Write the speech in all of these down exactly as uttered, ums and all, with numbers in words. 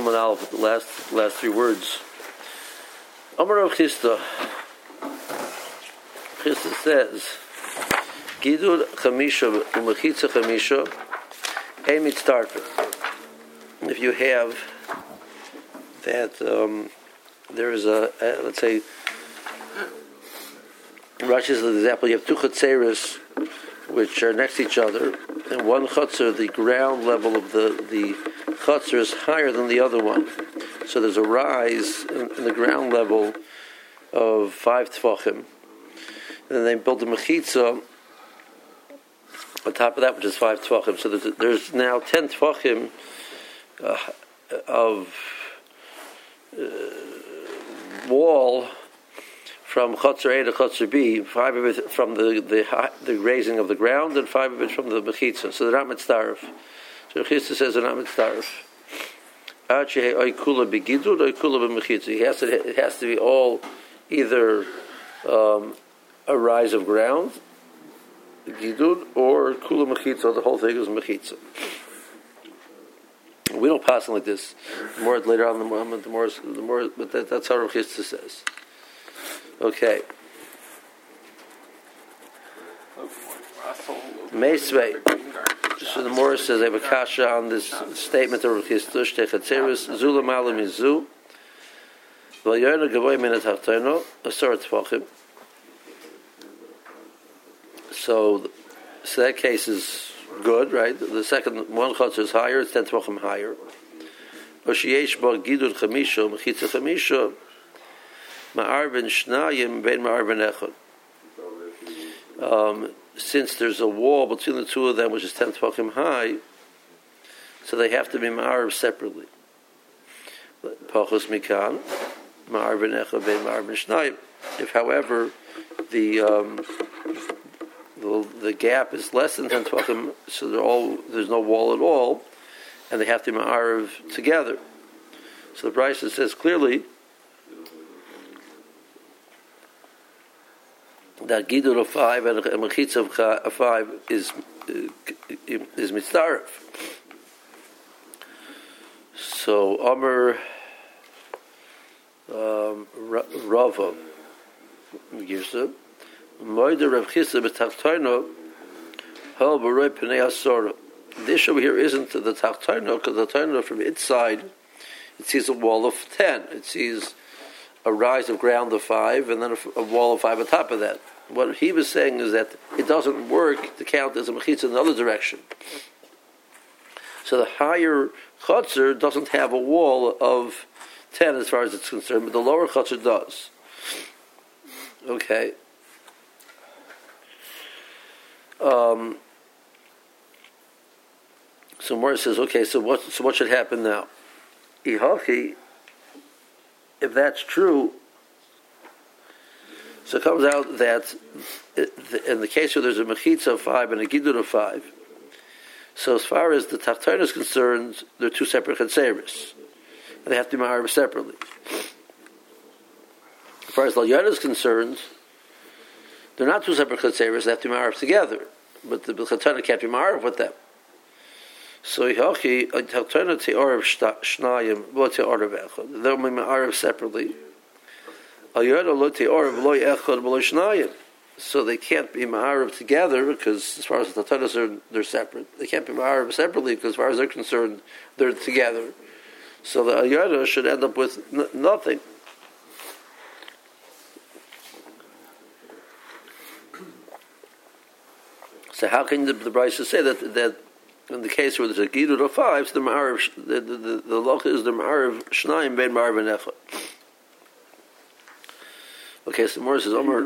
Amud Aleph, the last last three words. Amar Rav Chisda. Chisda says, Gidul Chamisha Umechitza Chamisha Ein Mitztarfin. If you have that, um, there is a, a let's say, Rashi is an example. You have two chatzeros which are next to each other, and one chutzner, the ground level of the the chutzner is higher than the other one. So there's a rise in, in the ground level of five tefachim. And then they build a mechitza on top of that, which is five tefachim. So there's, there's now ten tefachim uh, of uh, wall from Chotzer A to Chotzer B, five of it from the, the the raising of the ground, and five of it from the mechitza. So they're not mitzdaref. So Chisda says they're not mitzdaref. He has to, it has to be all either um, a rise of ground, gidud, or kula mechitza. The whole thing is mechitza. We don't pass it like this. The more later on, the more, the more, the more but that, that's how Rav Chisda says. Okay. Meisvei. So the Morris says, I have a kasha on this statement of Rav Chisda, Shtei Chatzeros, Zula Malam Izu, V'yona Gavoy Min HaTachtono, Asar Tefachim. So, so that case is good, right? The second one chutz is higher, it's ten Tefachim higher. Oshiyesh Bo Gidul Chamisha, Mechitza Chamisha, Ma'ar Ben Shnayim, Ben Ma'ar Ben Echad. Um, since there's a wall between the two of them, which is ten tefachim high, so they have to be ma'arv separately. Pachos mikan, ma'arv ben echad ben ma'arv ben shnayim. If, however, the, um, the the gap is less than ten tefachim, so they're all there's no wall at all, and they have to be ma'arv together. So the Brisa says clearly that gidul of five and a mechitza of five is is mitzdaref. So Amar um, Rava Girsa Moida Rav Chisda b'tachtono hal b'roi pnei asora. The issue over here isn't the tachtono, because the tachtono from its side it sees a wall of ten. It sees a rise of ground of five, and then a, a wall of five on top of that. What he was saying is that it doesn't work to count as a mechitza in the other direction. So the higher chutzner doesn't have a wall of ten as far as it's concerned, but the lower chutzner does. Okay. Um, so Morris says, okay, so what, so what should happen now? Ihachi, if that's true, so it comes out that in the case where there's a mechitza of five and a gidul of five, so as far as the tachtono is concerned, they're two separate chatzeros, and they have to be ma'arv separately. As far as l'yona is concerned, they're not two separate chatzeros; they have to be ma'arv together, but the tachtono can't be ma'arv with them. So Yihachi, a tachtono te'arav shnayim, lo te'arav echad. They'll be ma'arv separately. So they can't be ma'arib together, because as far as the tachtonos are, they're separate. They can't be ma'arib separately, because as far as they're concerned, they're together. So the ayada should end up with n- nothing. So how can the, the Brisa say that that in the case where there's a gidul of five, so the ma'arib, the the the, the loch is the ma'arib shnayim ben ma'arib and echad. Okay, so Morris says, Omer.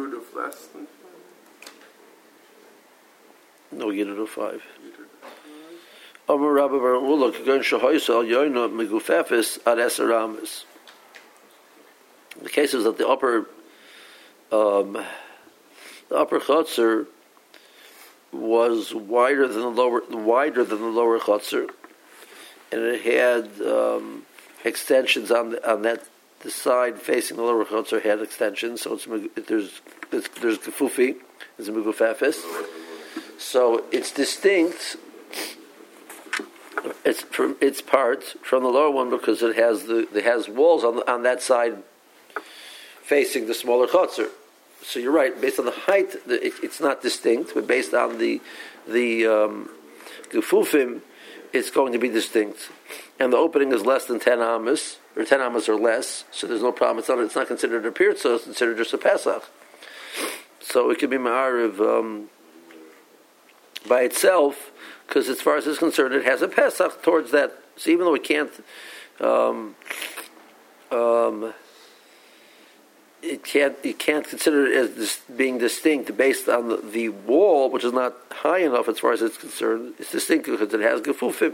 No, gidul of five. Omer Rabbi Bar Ula, Kagon Shahoysa, Yoina, Megufefis, Ad Esaramis. The case is that the upper, um, the upper chotzer was wider than the lower, wider than the lower chotzer, and it had um, extensions on the, on that. The side facing the lower chotzer had extensions, so it's there's it's, there's gefufi, there's a megufefis, so it's distinct It's from its part from the lower one because it has the it has walls on on that side facing the smaller chutzner. So you're right. Based on the height, it, it's not distinct, but based on the the um, gefufim, it's going to be distinct. And the opening is less than ten amas, or ten amas or less. So there's no problem. It's not. It's not considered a pirza. It's considered just a pesach. So it could be ma'ariv um, by itself, because as far as it's concerned, it has a pesach towards that. So even though it can't. Um, um, It can't. You can't consider it as dis, being distinct based on the, the wall, which is not high enough as far as it's concerned. It's distinct because it has gefufim.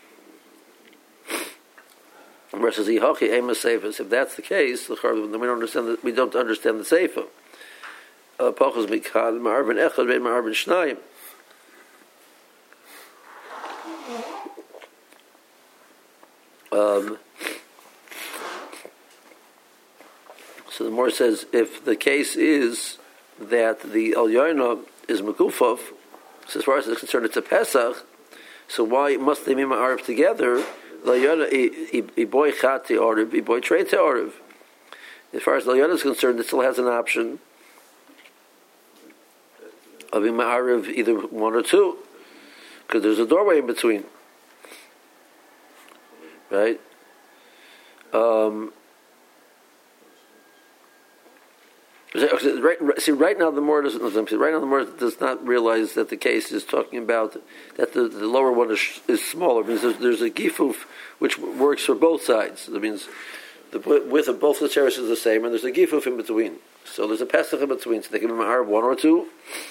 Versus ihachi ema seifas. If that's the case, then we don't understand. The, we don't understand the seifa. Pachos mikad ma'arvin echad ve'in ma'arvin shnayim. Um. So the Gemara says, if the case is that the Elyono is Mekufov, so as far as it's concerned, it's a Pesach, so why must they be Ma'ariv together? The Elyono, Iboy Chati Oriv, Iboy Trei Oriv. As far as the Elyono is concerned, it still has an option of being Ma'ariv either one or two, because there's a doorway in between. Right? Um... Right, see, right now the Mor doesn't. Right now the Mor does not realize that the case is talking about that the, the lower one is, is smaller. It means there's, there's a gifuf which works for both sides. That means the width of both the chairs is the same, and there's a gifuf in between. So there's a pesach in between. So they can be ma'ar one or two.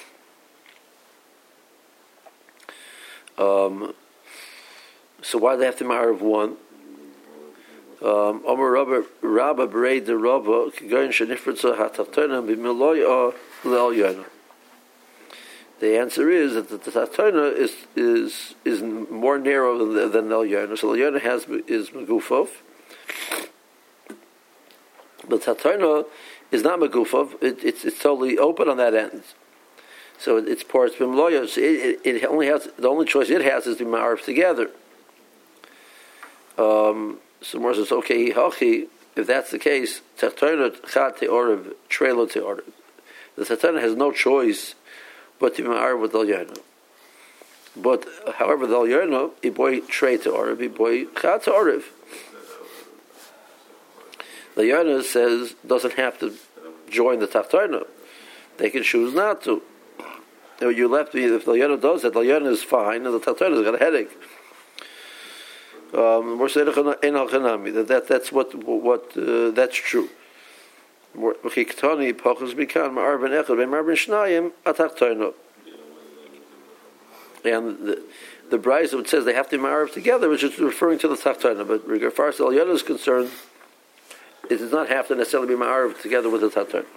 Um, so why do they have to ma'ar of one? Um, Omer Rabba Rabba Berei de Rabba Kigoyin Shenifritza Hataftona B'Miloya L'Elyono. The answer is that the Taftona is is is more narrow than than the Elyono. So Elyono has is Megufov, but Taftona is not Megufov. It, it's it's totally open on that end. So it, it's porous B'Miloya. So it, it, it only has the only choice it has is to ma'arif together. Um. So Mor says, okay, hachi, if that's the case, Tachtona Chad Te'oriv, Trelo Te'oriv. The Tachtona has no choice but to be ma'ariv with Elyono. But, however, the Elyono, Iboy Trei Te'oriv, Iboy Chad Te'oriv. The Elyono says, doesn't have to join the Tachtona. They can choose not to. Now, you left me, if the Elyono does that, the Elyono is fine, and the Tachtona has got a headache. Um, that, that that's what what uh, that's true. And the the Brisa says they have to ma'ariv together, which is referring to the tachtona. But as far as the Elyono is concerned, it does not have to necessarily be ma'ariv together with the tachtona.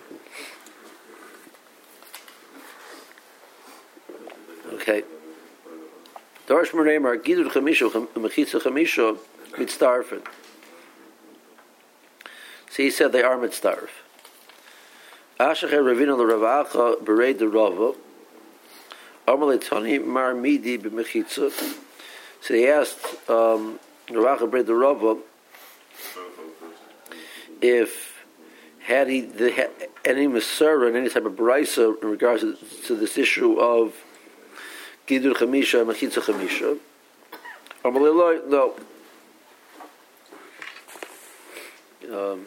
Okay. Darsh Merneimar Gidur Chamisho Mechitza Chamisho Mitzdarfen. So he said they are Mitzdarf. Ashacher Ravina L'Ravacha Berei de Rava Amalei Tani Mar Midi B'Mechitza. So he asked um, Ravacha Berei de Rava if had he the, had any Masorah and any type of Brisa in regards to, to this issue of Gidur Chamisha, Mechitza Chamisha. Amalei no. Um,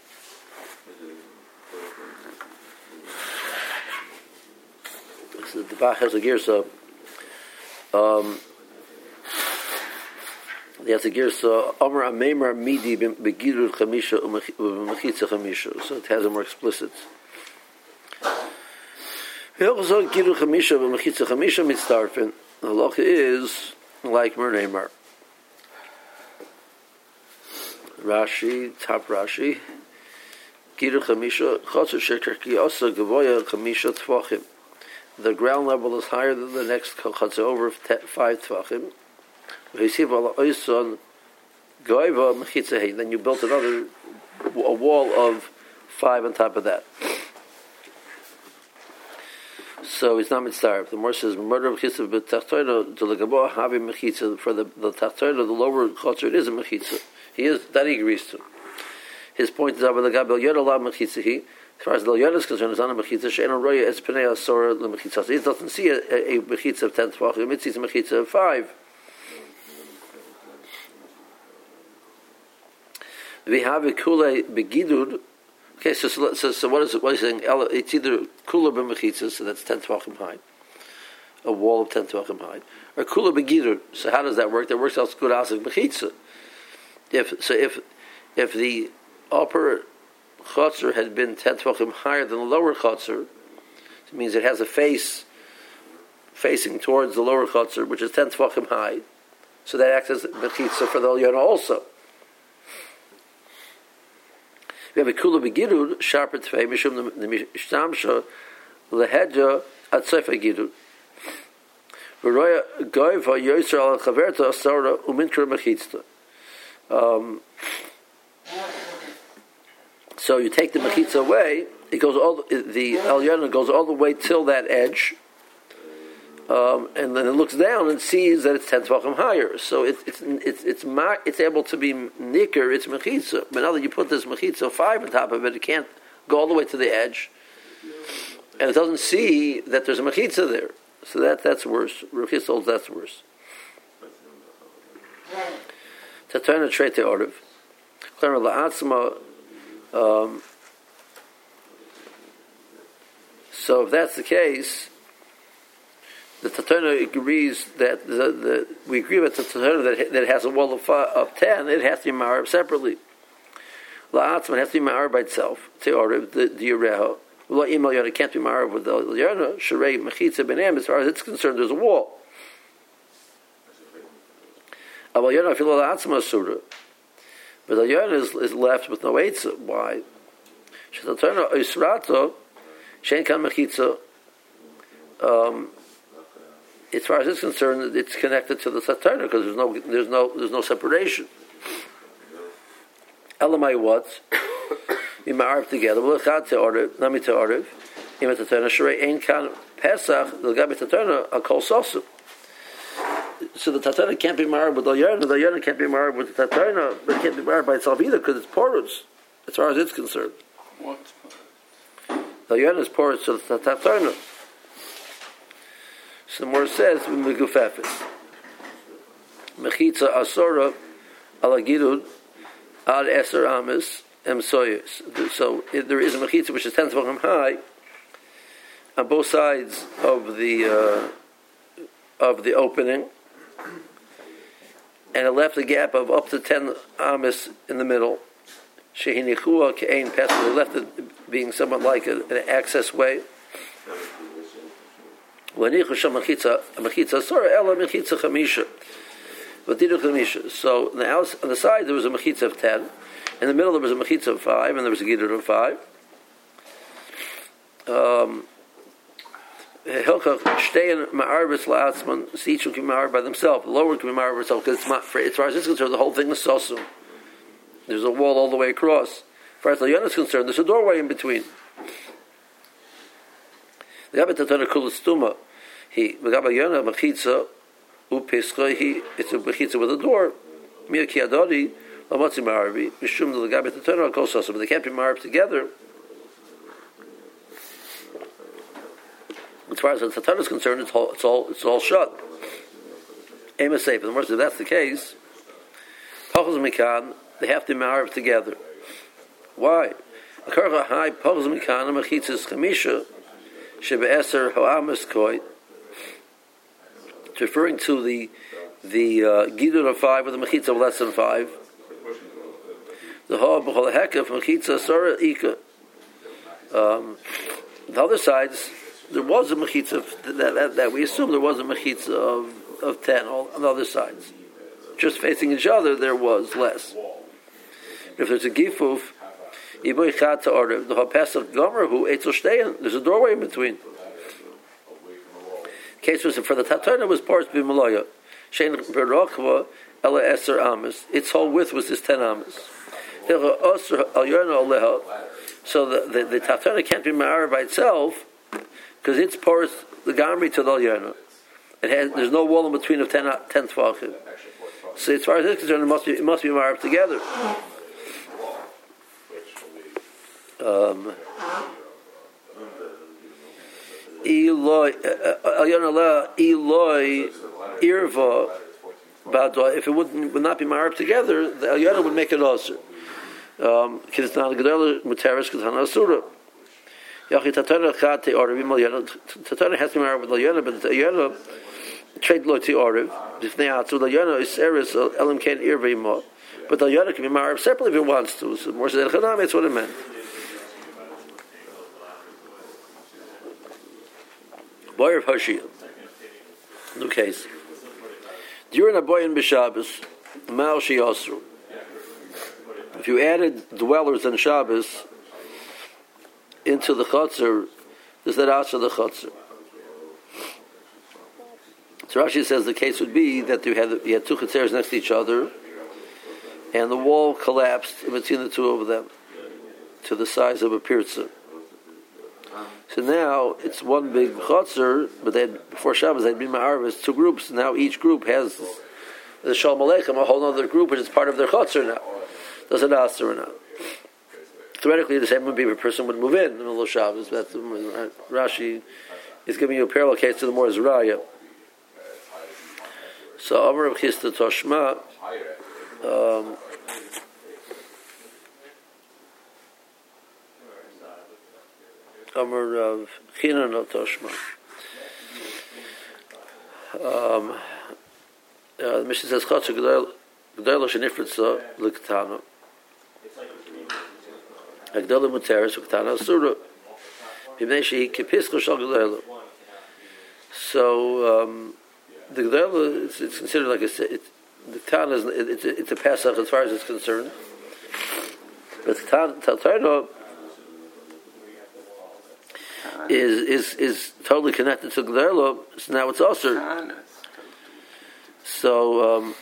so the Bach has a girsa. Um, he has a girsa. Amar Ameimar Midi Begidur Chamisha Mechitza Chamisha. So it has a more explicit. The halacha is like Merneimar. Rashi, top Rashi. Gidur Chamisha, Chotzer Shekarki Osa Gavoya Chamisha Tvachim. The ground level is higher than the next Chotzer, over five Tvachim. Then you built another a wall of five on top of that. So it's not mitzvah. The Gemara says murder mechitza b'tachtoina to legabo havi mechitza for the the tachtoina, the lower chotzer, it is a mechitza. He is that he agrees to. His point is about the gabel yoda la mechitza. He, as far as the yoda is concerned, is not a mechitza. She'en roya es pnei asora le mechitza. He doesn't see a, a, a mechitza of ten tvachim. It sees a mechitza of five. We have a kule begidud. Okay, so so, so so what is it? What is saying? It's either kula b'mechitza, so that's ten tvachim high, a wall of ten tvachim high, or kula begidud. So how does that work? That works out good asik mechitza. If so, if if the upper chotzer had been ten tvachim higher than the lower chotzer, it means it has a face facing towards the lower chotzer, which is ten tvachim high. So that acts as mechitza for the Elyon also. We have a kula begidud sharper tfei mishum the mishtamsha lehedja at sefer gidud. V'roya goyva yoyser al chaverta asara uminkra mechitzta. Um, so you take the mechitza away, it goes all the, the Elyon goes all the way till that edge, um, and then it looks down and sees that it's ten tvachim higher. So it, it's it's it's it's it's able to be nicker. It's mechitza, but now that you put this mechitza five on top of it, it can't go all the way to the edge, and it doesn't see that there's a mechitza there. So that that's worse. Rechitza holds that's worse. Tatana trei te'oriv. Klamar la'atzma. Um, so if that's the case, the Tatana agrees that the, the we agree with the Tatana that that it has a wall of five, of ten. It has to be ma'arib separately. La'atzma has to be ma'arib by itself. Te'oriv the the Yureho. Lo imal yona can't be ma'arib with the Yona. Sharei mechitza benem. As far as it's concerned, there's a wall. Aval Yona filo la'atzma surah. But the Yona is, is left with no eitzah. Why? Shetatana oisrato shein kan mechitza. Um, as far as it's concerned, it's connected to the Tatana because there's no there's no there's no separation. Elamai what? We ma'arv together. Well, chad te'oriv, nami te'oriv. Ima Tatana shrei ein kan pesach l'gabi Tatana akol sosu. So the Tatana can't be married with the Yana. The Yana can't be married with the Tatana, but it can't be married by itself either because it's porous, as far as it's concerned. What? The Yana is porous to the Tatana. So the more says, "Megufefes mechitza asora ala gidud ad eser amis emsoyes." So if there is a mechitza which is ten tvachim high on both sides of the uh, of the opening. And it left a gap of up to ten amis in the middle. Shehinichua ke'ein pesach. They left it being somewhat like a, an access way. L'nichu sham mechitza mechitza sora ela mechitza chamisha. V'tidu chamisha. So on the outside, on the side there was a mechitza of ten. In the middle there was a mechitza of five, and there was a gidur of five. Um. Hilchach shtein ma'arbis la'atzman. So each one can be ma'arb by themselves. The lower can be ma'arb by itself because it's not. For, as far as it's concerned, the whole thing is sosum. There's a wall all the way across. As far as the Yana is concerned, there's a doorway in between. The Gabi Tatana kulastuma. He the Gabi Yana mechitza u'pescha. He it's a mechitza with a door. Mir kiadodi lamatzi ma'arbi. Mishum the Gabi Tatana kol sosum. But they can't be ma'arb together. As far as the Tatana is concerned, it's all it's all it's all shut. Aim is safe. And if that's the case, Pachos Mikan, they have to marry together. Why? Akarcha high Pachos Mikan and Mechitzas Chamisha Shebe'eser Ho'amas Koit. It's referring to the the uh, Gidur of five or the Mechitza of less than five. The Ho B'chol Hekef Mechitza Sora Ika. Um, the other sides. There was a mechitza that, that, that we assume there was a mechitza of, of ten all, on the other sides. Just facing each other, there was less. If there's a gifuf, iboy chat to order the hapesach gomer who etzel stein. There's a doorway in between. Case was for the Tatana was porous b'malaya. Shein berachva ela eser amas. Its whole width was this ten amas. So the the, the Tatana can't be ma'ar by itself. because it's porous the gamri to the Alyona. It has there's no wall in between of ten ten tefachim. So as far as this is concerned, it must be it must be married together. Um, Eloi, Alyona Eloi Irva. But if it wouldn't would not be married together, the Alyona would make it also. Um, because it's not a gedol muteris ketana asura. Yachi tatana chat te orav Alyona. Tatana has to be married with Alyona, but the Alyona trade lo te orav. If they are so the Alyona is eris elam ken irva imo. But the Alyona can be married separately if it wants to. So more said chanam, that's what it meant. Boy of Hoshia. New case. During a boy in B'Shabbos, Mal Shiyosru. If you added dwellers on Shabbos into the Chotzer, is that also the Chotzer? So Rashi says the case would be that you had you had two Chotzeres next to each other, and the wall collapsed between the two of them to the size of a pirza. So now it's one big chotzer, but then before Shabbos they'd be ma'arvis, two groups. Now each group has the Shalom Aleichem, a whole other group, which is part of their chotzer now. Does it aser or not? Theoretically, the same would be if a person would move in in the middle of Shabbos. That's Rashi is giving you a parallel case to the more Zeraya. So Amar Rav Chisda Toshma. Um, Amar Rav Chinan Toshma. Um, uh, the Mishnah says Chotzer Gedol Shenifritza L'Ktana. Agdala Muteris L'Ktana Asura. B'nei Shehi Kipisko Shal Gedol. So um, the Gedol it's, it's considered like a it, the Ktana is it, it's, it's a Pesach as far as it's concerned. But Ktana is is is totally connected to G'derlo, so now it's also. So, um,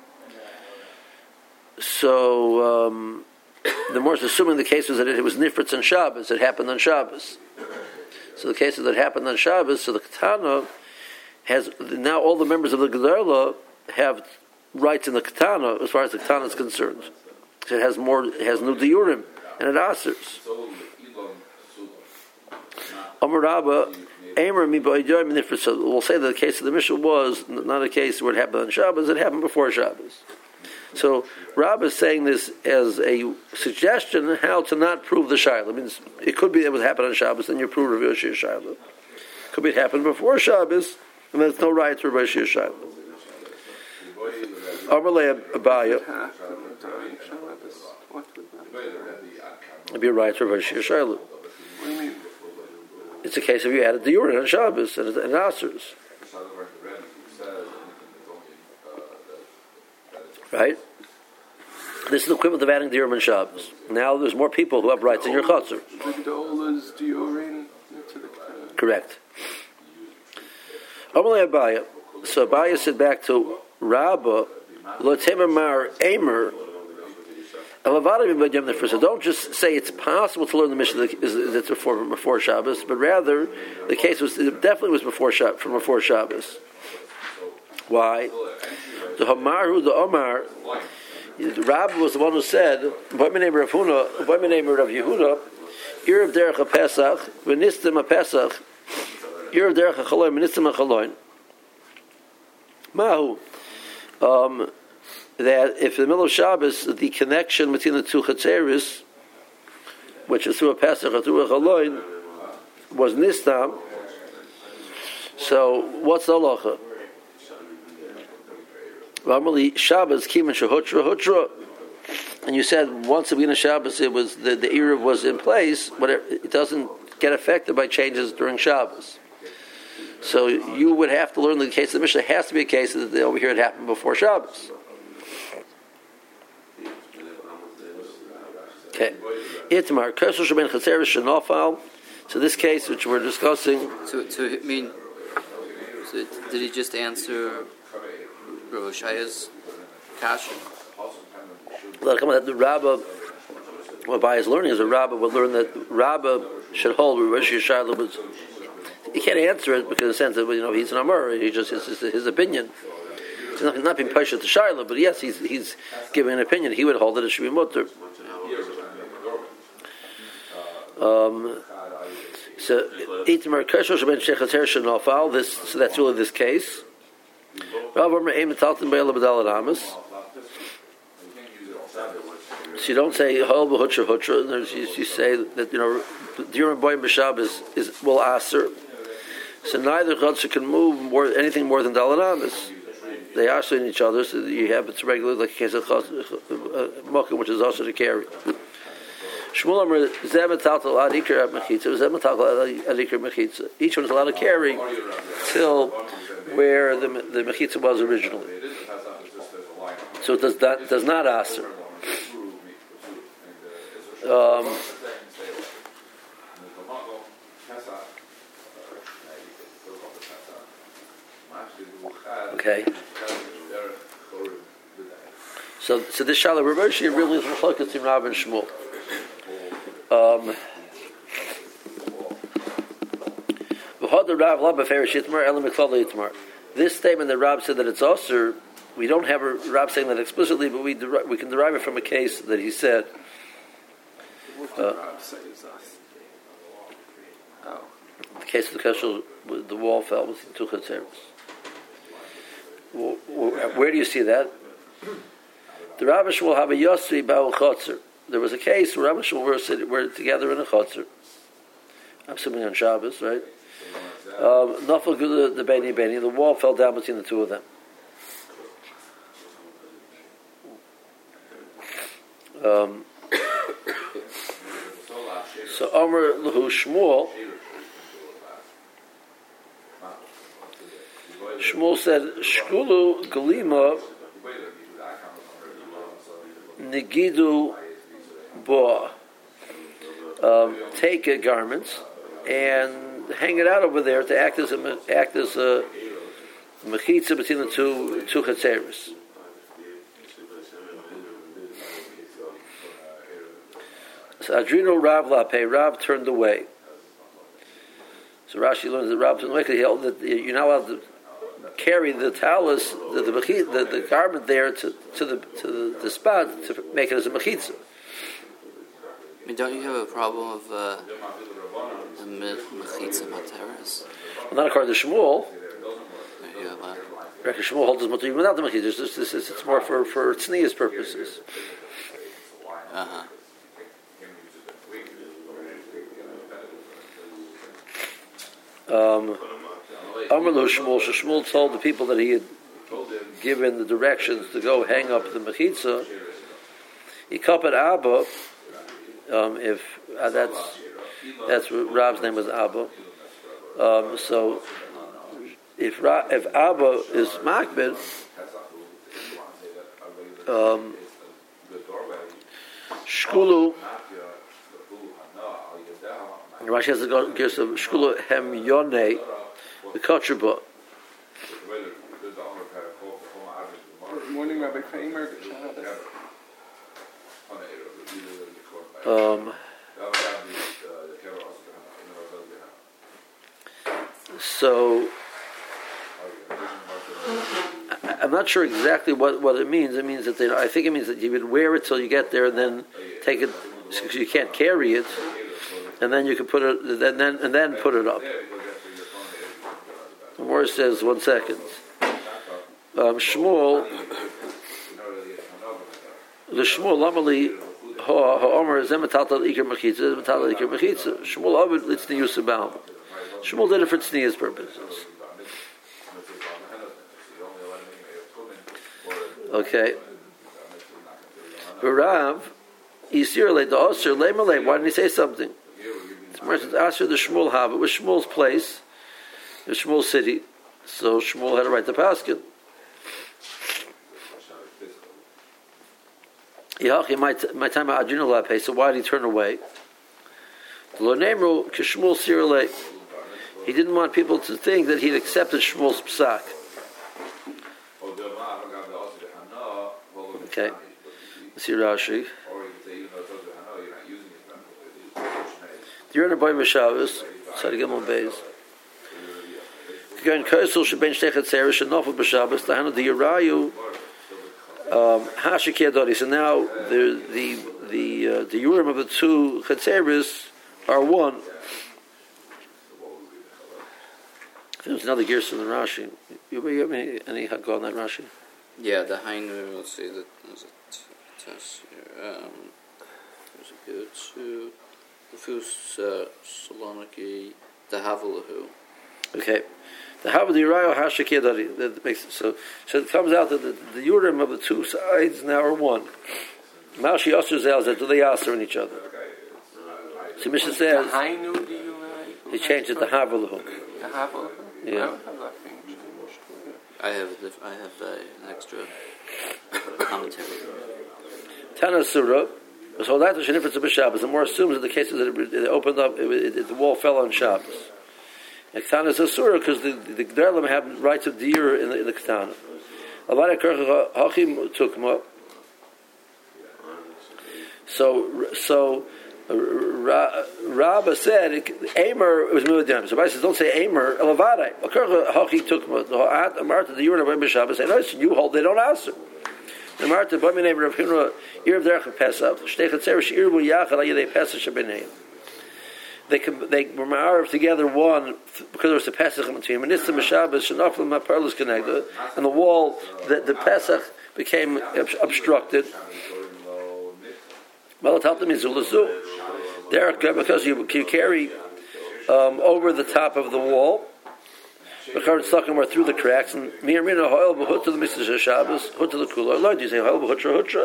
so um, the more assuming the case was that it was Nifritz on Shabbos, it happened on Shabbos. So the cases that happened on Shabbos, so the Ketana has, now all the members of the G'derlo have rights in the Ketana as far as the Ketana is concerned. So it has more, it has new diurim, and it asers. Amar Rabba, Eimer mi ba'idyoyim nifritz. So we'll say that the case of the Mishnah was not a case where it happened on Shabbos, it happened before Shabbos. So Rabba is saying this as a suggestion how to not prove the Shiloh. I mean, it could be that it would happen on Shabbos, and you prove Rav Yoshia Shiloh. Could be it happened before Shabbos, and there's no right to Rav Yoshia Shiloh. Amar le Abaya. It'd be a right to Rav Yoshia Shiloh. It's a case of you added the urine on Shabbos and, and asers. Right? This is the equivalent of adding the urine on Shabbos. Now there's more people who have rights in your chutzner. Correct. So Abaya said back to Rabba, Lo Temar Eimer. So don't just say it's possible to learn the Mishnah that's before, before Shabbos, but rather the case was it definitely was before from before Shabbos. Why? The Hamaru, the Omar, the Rabbi was the one who said, "Boy, my name Rav Huna, boy, my name Rav Yehuda, Erev Derech Pesach, v'nistim a Pesach, Erev Derech Chaloin, v'nistim a Chaloin." Mahu. Um. That if in the middle of Shabbos, the connection between the two chatzeris, which is through a Pesach or through a Chaloin, was Nistam, so what's the halacha? Normally, Shabbos came in Shehutra Hutra, and you said once a beginning of Shabbos, it was the, the Erev was in place, but it, it doesn't get affected by changes during Shabbos. So you would have to learn the case of the Mishnah. It has to be a case that over here it happened before Shabbos. Okay. Itmar Kesel Sheben Chatzeres Shenofal. So this case, which we're discussing. So, so I mean, so did he just answer Rav Hoshia's kasha? The Rabbah, what by his learning is a Rabbah would learn that Rabbah should hold Rav Yoshia Shiloh was he can't answer it because in the sense that you know he's an Amor, he just his, his, his opinion. He's not, not being pushed to Shaila, but yes, he's he's giving an opinion. He would hold that it should be mutter. Um, so Itamar Kesher Sheben Shechater Shenofal. This so that's really this case. Rav Omer Ein Metalton Be'el B'Dal Amos. So you don't say Hol B'Hutra Hutra. You, you say that you know during Boyim B'Shab is is will aser. So neither Chotzer can move more anything more than Dal Amos. They are in each other, so you have it's regular like a case of Mokim, which is also to carry. Shmuel Amar Zemetaltal Adikar Mechitza, Zemetaltal Adikar Mechitza. Each one is allowed to carry till where the the Mechitza was originally. So it does not does not aser. Um, okay. So, so this Shalom Rav really is Mechlokas in Rav and Shmuel. Um, this statement that Rab said that it's Osir, we don't have a Rab saying that explicitly, but we deri- we can derive it from a case that he said. Uh, the case of the Keshel, the wall fell with two chatzeros. Where do you see that? The Rabbi will have a Yosri Ba'ul Chotzer. There was a case where Rabbi Shmuel were, sitting, were together in a chotzer. I'm assuming on Shabbos, right? Nafal Gula the Beni Beni. The wall fell down between the two of them. Um, so Omer Lahu Shmuel. Shmuel said, "Shkulu Galima Nigidu." Um, take a garment and hang it out over there to act as a act as a mechitza between the two two chatzeros. So Adrino Rav Lape, Rav turned away. So Rashi learns that Rav turned away because he held that you're not allowed to carry the talus, the the, the, the garment there to, to the to the, the spot to make it as a mechitza. I mean, don't you have a problem of uh, the mechitza materas? Well, not according to Shmuel. Yeah, well. Shmuel holds his mutter even without the mechitza. It's, it's, it's, it's more for for tznius purposes. Uh huh. Um, Amrlo Shmuel. So Shmuel told the people that he had given the directions to go hang up the mechitza. He kapet Abba. Um, if uh, that's that's what Rab's name was Abba. Um, so if Ra, if Abba is Makbid, um, Shkulu. Rashi has to go give some Shkulu Hem Yonei the Kotrba. Good morning, Rabbi Kramer. Um, so I'm not sure exactly what, what it means. It means that they, I think it means that you would wear it till you get there, and then take it because you can't carry it, and then you can put it, and then and then put it up. The Morris says one second. Um, Shmuel, the Shmuel Lamali. Shmuel Ovid Litzniyus Baum. Shmuel did it for tzniya's purposes. Okay. Rav, Yisir le da'aser le malay. Why didn't he say something? It's Aser the Shmuel Hab. It was Shmuel's place, it was Shmuel's city, so Shmuel had a right to paskin. My time Adrino Lape. So why did he turn away? Lo Nemru Kishmuel Sirle. He didn't want people to think that he'd accepted Shmuel's psak. Okay. Let's see Rashi. You're in a boy Meshavas. Side Gimel Beis. Going Kaisel Sheben Shtechet Seresh and Nofel B'Shabbos Tahanu the Yerayu Hashikei Adori. So now the the the uh, the Urim of the two Chetzeres are one. There's another gears in the Rashi. You, you have any, any go on that Rashi? Yeah, the Hainu. Let's see that. There's a test here. Um, there's a good to the Fus Saloniki the Havalahu. Okay. The Havah the Uriah Hashikei Adori. That makes so. So it comes out that the, the Urim of the two sides now are one. Malshi Asur Zel Zed. Do they answer in each other? So Mishnah says he changed it to Havalahu. The Havalahu. Yeah. I have a diff- I have uh, an extra commentary. Tana Surah. So that was a difference of Shabbos. The more assumes in the cases that it, it opened up, it, it, the wall fell on Shabbos. And Ketana is a surah because the the G'dalim have rights of deer in the, in the Ketana. Avada Kercha Hachim Tukma. So so Ra, Rabba said Amer was Mu'adim. So Rabbi says don't say Amer Elavada. Kercha Hachim Tukma. The Amarta the Urim of Shabbos. And you hold they don't answer. The Marta Bami neighbor of Hinra Erev Derech Pesach Shtechet Seresh Irbu Yachal Ayidei Pesach Shabeneim. They could, they were ma'arav together one because there was a Pesach in between. And Nitzim Shabbos Shenaflim Maparlus Connected, and the wall, the, the Pesach became obstructed. Malataltim Izulazu. Derek, because you, you carry um, over the top of the wall, the current sucking more through the cracks, and Mir Mina Hoil Bahut to the Mister Shabbos, Hut to the Kula. Lord, you say Hoil Bahutra Hutra.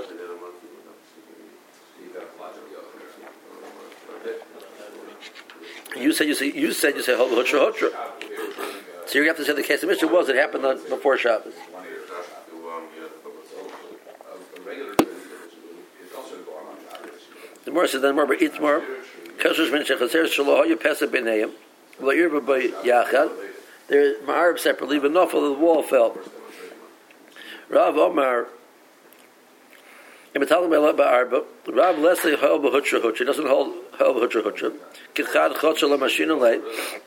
You said you say you said you say Hoil Bahutra Hutra. So you have to say the case of Mishnah was it happened on, before Shabbos. The more says then more but Itmar. Kashrus Min Shechaser Shaloh You Pesach B'Neim. La'ir B'Bay Yachad. They're ma'arab separately, but enough of the wall fell. Rav Omar, Rav Leslie Hel B'Hutra Hutra doesn't hold Hel B'Hutra Hutra. Kichad Chotzer LaMashina Leit.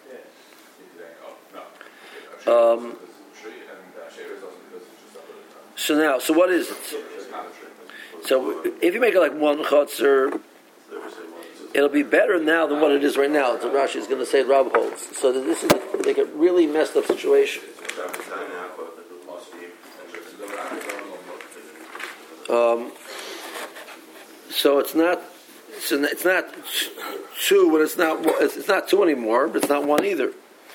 Um. So now, so what is it? So if you make it like one Chotzer, it'll be better now than what it is right now. So Rashi is going to say Rav holds. So that this is like a really messed up situation. Um, so it's not, so it's not two when it's not it's not two anymore, but it's not one either.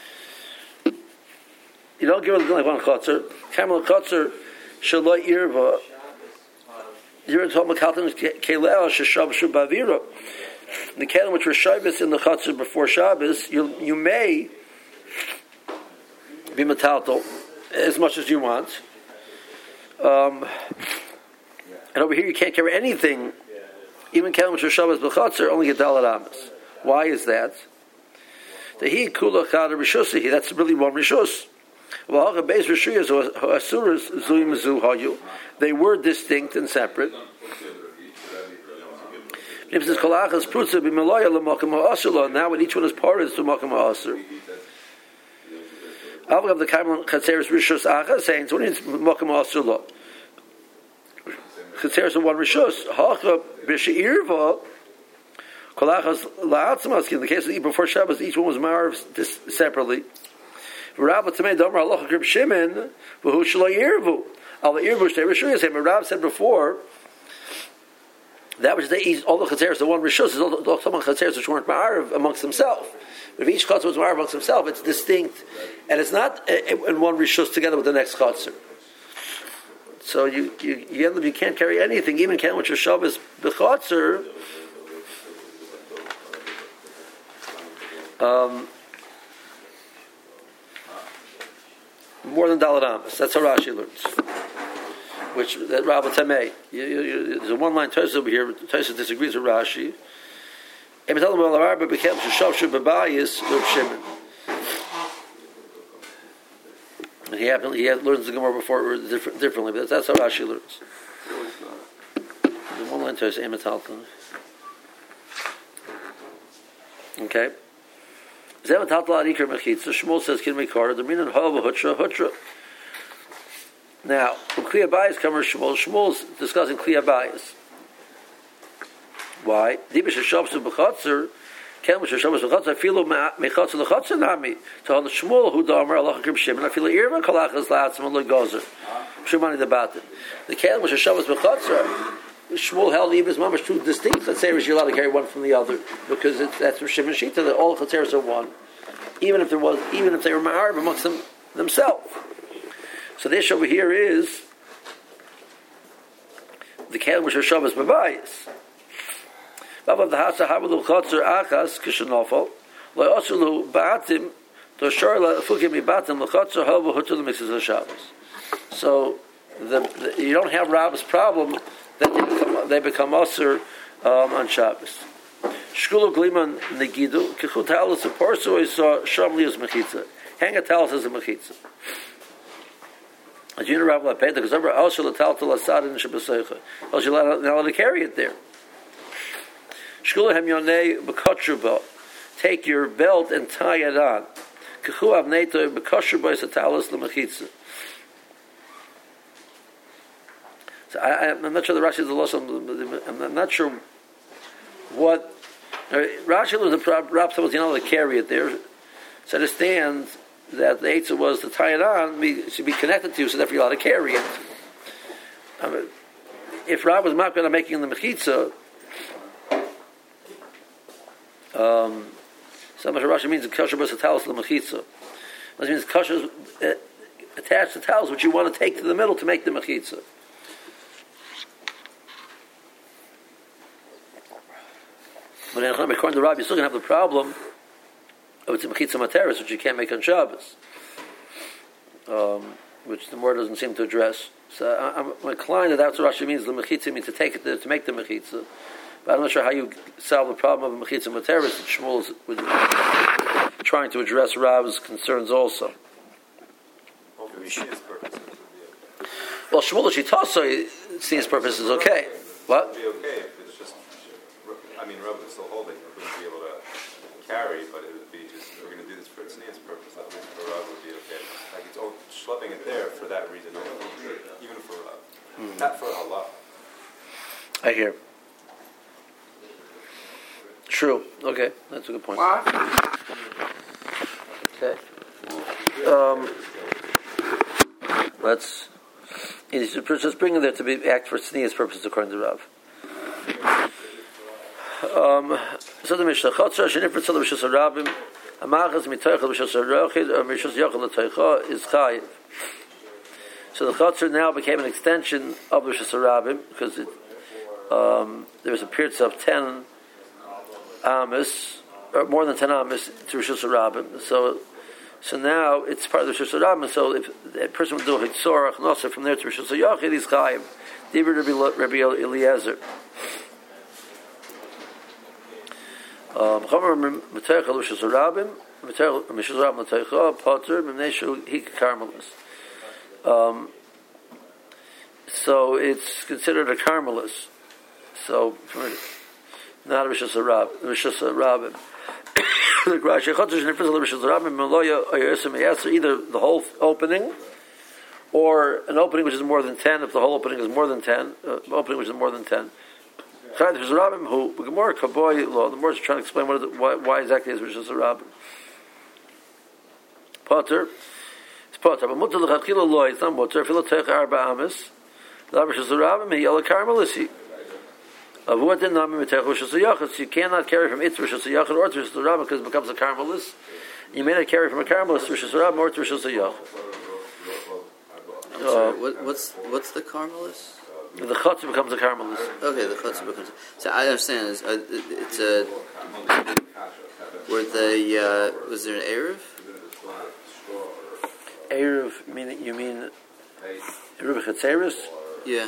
You don't give it like one chotzer. Kamel chotzer shaloi irva. You're talking about kelel sheshab shubavira. The kelim which were Shabbos in the Chatzor before Shabbos, you you may be metaltal as much as you want. Um, and over here you can't carry anything, even kelim which were Shabbos b'Chatzor, only get dalat amas. Why is that? The he kula chad rishusi. That's really one rishus. They were distinct and separate. Now when each one is part is to Makam Ha'asr. I'll have the Kaimon Chatzeres Rishus Acha saying, so when it's Makam Ha'asr Lo. Chatzeres are one Rishus. Hacha B'She'irva Kolachas La'atzmaski. In the case of the before Shabbos, each one was marved separately. Rabba Tamei Domer Halacha Grib Shimon V'hu Shelo Yirvu. Al Yirvu Shtei Rishuyas. And Rav said before, that which they eat, all the chatzeres, the one rishus is all the some chatzeres which weren't ma'arav amongst themselves. But if each chatzer was ma'arav amongst himself, it's distinct, and it's not in one rishus together with the next chatzer. So you you you, you can't carry anything, even can which your Shabbos b'chatzer. Um, more than Daled Amos. That's how Rashi learns. Which that Rabbi Tamei, there's a one-line Tosha over here. Tosha disagrees with Rashi. And he happened, he had, learns the Gemara before different, differently, but that's how Rashi learns. The one-line Tosha, Emet Halkan. Okay. Shmuel says, "Kin mekara the minan hava hutra hutra." Now, when Kli Abayis comes, Shmuel, Shmuel's discussing Kli Abayis. Why? Dibish Hashavsu b'chatzer, Ken Mish Hashavsu b'chatzer, Filu mechatzer l'chatzer nami. So on the Shmuel who damer Allah Krim Shimon, Filu irma kalachas la'atzim l'gozer. Shimoni the batin. The Ken Mish Hashavsu b'chatzer, Shmuel held even as mamash two distinct chatzeres. You're allowed to carry one from the other because it's, that's from Shimon Shita that all chatzeres are one, even if there was, even if they were ma'arib amongst them themselves. So the issue over here is the Ken Mish Hashavsu b'bayis. Baba the Hasa Havalu Chotzer Achas Kishanofal, Loyosulu Baatim, Toshorla Fukim Batim, Lachotzer Hova Hutul Mixes of Shabbos. So the, the, you don't have Rab's problem that they become, they become usher um, on Shabbos. Shkulu Gliman Negidu, Kichut Halas of Porso is Shamli as Mechitza. Hang a talis as a Mechitza. As you know, Rabbi Lapeta, because over also the Tal Tal Asad in Shabbasecha. Also, you're not allowed to carry it there. Take your belt and tie it on. So I, I'm not sure the Rashi is the loss. I'm not sure what Rashi was. The Rashi was, you know, to carry it there. So understand that the Eitzah was to tie it on. Be, should be connected to, so therefore you're allowed to carry it. I mean, if Rab was not going to making the mechitza. Um, so much Rashi means the kosher was a talis l'mechitza. That means kosher is uh, attached to talis, which you want to take to the middle to make the mechitza. But according to Rabbi, you're still going to have the problem of it's a mechitza materis, which you can't make on Shabbos, um, which the Mor doesn't seem to address. So I, I'm inclined that that's what Rashi means. The mechitza means to take it to, to make the mechitza. But I'm not sure how you solve the problem of Mechitza Materis that Shmuel is trying to address Rab's concerns also. Well, Shmuel Shitasa, seems purpose is okay. What? It would be okay if it's just, I mean, Rab would still hold it. You wouldn't be able to carry, but it would be just, we're going to do this for its needs purpose. That means for Rab would be okay. Like it's all schlepping it there for that reason only, even for Rab. Mm-hmm. Not for Allah. I hear. True. Okay, that's a good point. What? Okay. Um, let's just bring it there to be act for tznius purposes according to Rav. Um, so the Mishnah Chotzer Shenifrit Tzadam Rishus Harabim Amachas Mitoichel Rishus Harochid or Rishus Yochel L'Toicha is Chayiv. So the Chotzer now became an extension of Rishus Harabim because it, um, there was a period of ten Amis, or more than ten Amis to Rishus Harabim. So, so now it's part of the Rishus Harabim. So if a person would do a Hitzorach Nosser from there to Rishus Yochid, he's Chayiv. Dibur Rabbi Eliezer. Um, Chomer M'Teichel Rishus Harabim, M'Teichel Rishus Harabim L'Teicha, Potter M'Neshu Hik Carmelis. Um, so it's considered a Carmelis. So not a Rishus Harabim, Rishus Harabim. The Rashi Chotter Shenifrit Tzadam Rishus Harabim Meloya Oyesim Me'aser, either the whole opening or an opening which is more than ten. If the whole opening is more than ten, uh, opening which is more than ten. Who the Gemara Kaboy law. The Gemara is trying to explain what is it, why, why exactly is Rishus Harabim. Potter, it's Potter. But Mutar L'Chadchila law. It's not Mutar. Filo Teich Arba Amis. The Rishus Harabim He Yala Carmelisi. Of what did not mean Teich Rishus Yachid? So you cannot carry from it to Rishus Yachid or to Rishus Harabim because it becomes a Carmelis. You may not carry from a Carmelis to Rishus Harabim or to Rishus Yachid. Uh, what, what's what's the Carmelis? The Chotzer becomes a Carmelis. Okay, the Chotzer becomes. So I understand. It's, uh, it's a. Were they? Uh, was there an Erev? Erev, mean you mean Erev Chatzeris? Yeah.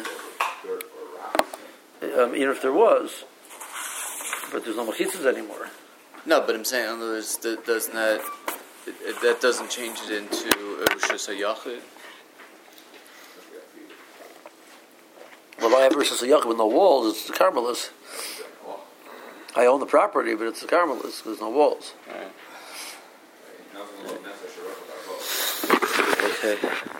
Um, even if there was, but there's no mechitzas anymore. No, but I'm saying, in other words, that doesn't that it, it, that doesn't change it into a Rishus Hayachid. Well, if I have Rishus Hayachid with no walls, it's the Carmelis. I own the property, but it's the Carmelis. There's no walls. Right. Okay.